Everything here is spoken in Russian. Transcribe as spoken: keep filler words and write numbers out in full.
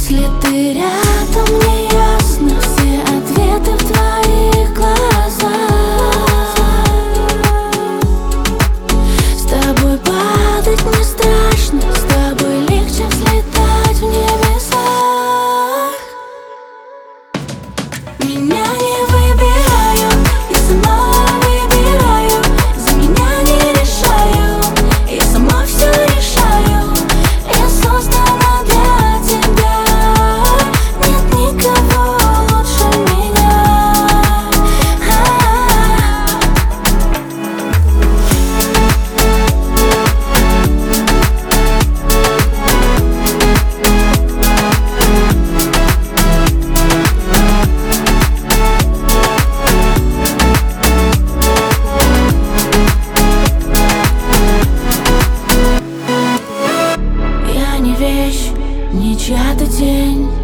Если ты рядом, мне ясно все ответы в твоих глазах. С тобой падать не страшно, с тобой легче взлетать в небесах. Меня не выбираю, я сама выбираю. За меня не решаю, я сама все решаю. Я создана для тебя, нет никого лучше меня. Я не вещь, не чья-то тень.